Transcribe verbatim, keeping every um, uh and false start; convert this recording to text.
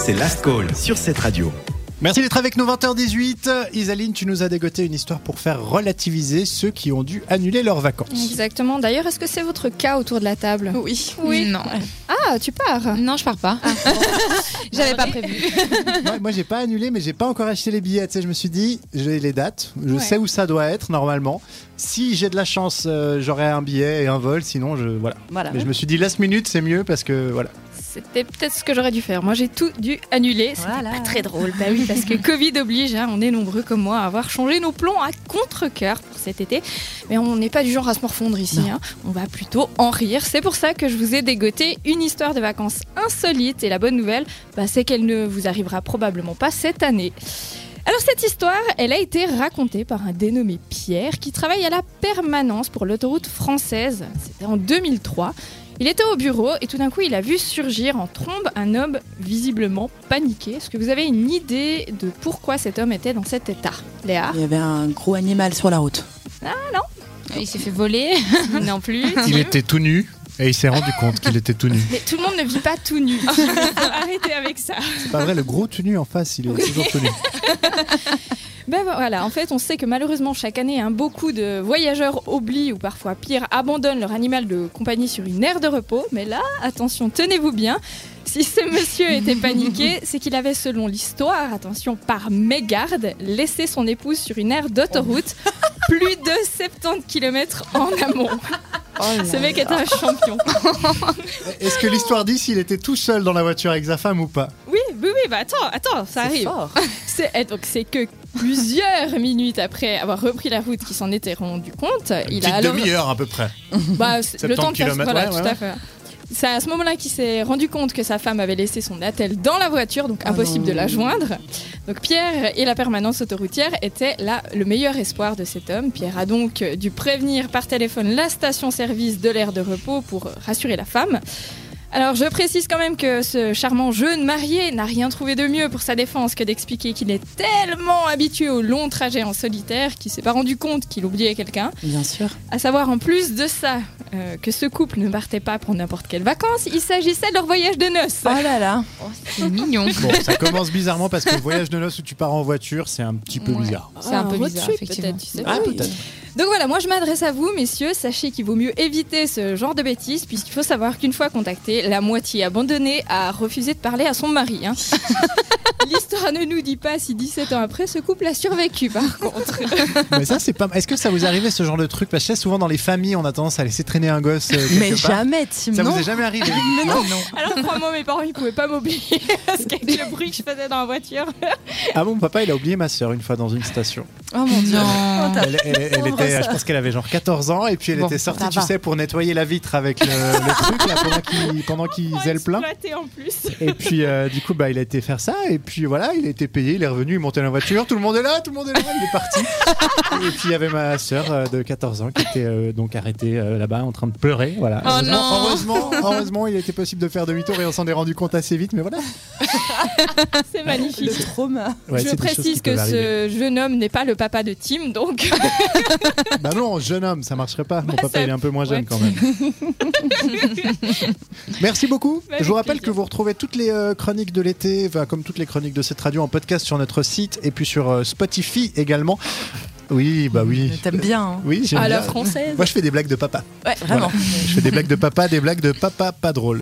c'est Last Call sur cette radio. Merci d'être avec nous, vingt heures dix-huit. Isaline, tu nous as dégoté une histoire pour faire relativiser ceux qui ont dû annuler leurs vacances. Exactement. D'ailleurs, est-ce que c'est votre cas autour de la table ? Oui. Oui. Non. Ah, tu pars ? Non, je pars pas. Ah, bon. J'avais pas prévu. moi, moi, j'ai pas annulé, mais j'ai pas encore acheté les billets. Tu sais, je me suis dit, j'ai les dates, je ouais. sais où ça doit être normalement. Si j'ai de la chance, euh, j'aurai un billet et un vol. Sinon, je voilà. voilà. Mais je me suis dit, last minute, c'est mieux parce que voilà. C'était peut-être ce que j'aurais dû faire. Moi, j'ai tout dû annuler. C'était voilà. pas très drôle. Bah oui, parce que Covid oblige. Hein, on est nombreux comme moi à avoir changé nos plans à contre-cœur pour cet été. Mais on n'est pas du genre à se morfondre ici. Hein. On va plutôt en rire. C'est pour ça que je vous ai dégoté une histoire de vacances insolite. Et la bonne nouvelle, bah, c'est qu'elle ne vous arrivera probablement pas cette année. Alors cette histoire, elle a été racontée par un dénommé Pierre qui travaille à la permanence pour l'autoroute française. C'était en deux mille trois. Il était au bureau et tout d'un coup, il a vu surgir en trombe un homme visiblement paniqué. Est-ce que vous avez une idée de pourquoi cet homme était dans cet état, Léa ? Il y avait un gros animal sur la route. Ah non. Il s'est fait voler. Non plus. Il était tout nu. Et il s'est rendu compte qu'il était tout nu. Mais tout le monde ne vit pas tout nu. Arrêtez avec ça. C'est pas vrai, le gros tout nu en face, il est oui. toujours tout nu. Ben voilà, en fait, on sait que malheureusement, chaque année, hein, beaucoup de voyageurs oublient ou parfois pire, abandonnent leur animal de compagnie sur une aire de repos. Mais là, attention, tenez-vous bien. Si ce monsieur était paniqué, c'est qu'il avait, selon l'histoire, attention, par mégarde, laissé son épouse sur une aire d'autoroute plus de soixante-dix kilomètres en amont. Oh Ce mec est un champion. Est-ce que l'histoire dit s'il était tout seul dans la voiture avec sa femme ou pas ? Oui, oui, oui, bah attends, attends, ça c'est arrive. Fort. C'est, donc c'est que plusieurs minutes après avoir repris la route qu'il s'en était rendu compte. Une il petite a alors... demi-heure à peu près. Bah, le temps de faire, voilà, ouais, tout ouais. à fait. C'est à ce moment-là qu'il s'est rendu compte que sa femme avait laissé son attel dans la voiture, donc impossible oh de la joindre. Donc Pierre et la permanence autoroutière étaient là le meilleur espoir de cet homme. Pierre a donc dû prévenir par téléphone la station-service de l'aire de repos pour rassurer la femme. Alors je précise quand même que ce charmant jeune marié n'a rien trouvé de mieux pour sa défense que d'expliquer qu'il est tellement habitué aux longs trajets en solitaire qu'il s'est pas rendu compte qu'il oubliait quelqu'un. Bien sûr. À savoir en plus de ça euh, que ce couple ne partait pas pour n'importe quelles vacances, il s'agissait de leur voyage de noces. Oh là là, oh, c'est mignon. Bon, ça commence bizarrement parce que le voyage de noces où tu pars en voiture, c'est un petit peu ouais. bizarre. C'est un, un peu bizarre, trip, effectivement. Peut-être, tu sais. Ah, oui. peut-être. Donc voilà, moi je m'adresse à vous, messieurs. Sachez qu'il vaut mieux éviter ce genre de bêtises, puisqu'il faut savoir qu'une fois contacté, la moitié abandonnée a refusé de parler à son mari. Hein. L'histoire ne nous dit pas si dix-sept ans après, ce couple a survécu, par contre. Mais ça, c'est pas. Est-ce que ça vous arrive ce genre de truc ? Parce que souvent dans les familles, on a tendance à laisser traîner un gosse. Euh, Mais part. jamais, Tim. Ça non. vous est jamais arrivé ? Mais non, non. Alors crois-moi, mes parents, ils pouvaient pas m'oublier parce qu'avec le bruit que je faisais dans la voiture. Ah bon, papa, il a oublié ma sœur une fois dans une station. Oh mon Dieu. Elle, elle, elle était, je pense qu'elle avait genre quatorze ans et puis elle bon, était sortie, tu sais, pour nettoyer la vitre avec le, le truc là pendant qu'il pendant qu'il faisait le plein. En plus. Et puis euh, du coup, bah il a été faire ça et puis voilà, il a été payé, il est revenu, il montait dans la voiture, tout le monde est là, tout le monde est là, il est parti. Et puis il y avait ma sœur euh, de quatorze ans qui était euh, donc arrêtée euh, là-bas en train de pleurer. Voilà. Oh heureusement, non. heureusement, heureusement, il était possible de faire demi-tour et on s'en est rendu compte assez vite, mais voilà. C'est magnifique. Le trauma. Ouais, je précise que ce jeune homme n'est pas le papa de Tim, donc. Bah non, jeune homme, ça marcherait pas. Mon bah papa, ça... il est un peu moins jeune ouais. quand même. Merci beaucoup. Bah, je vous rappelle plaisir. que vous retrouvez toutes les euh, chroniques de l'été, enfin, comme toutes les chroniques de cette radio en podcast sur notre site et puis sur euh, Spotify également. Oui, bah oui. T'aimes bien. Hein. Oui, j'aime à bien. la française. Moi, je fais des blagues de papa. Ouais, vraiment. Voilà. Je fais des blagues de papa, des blagues de papa pas drôles.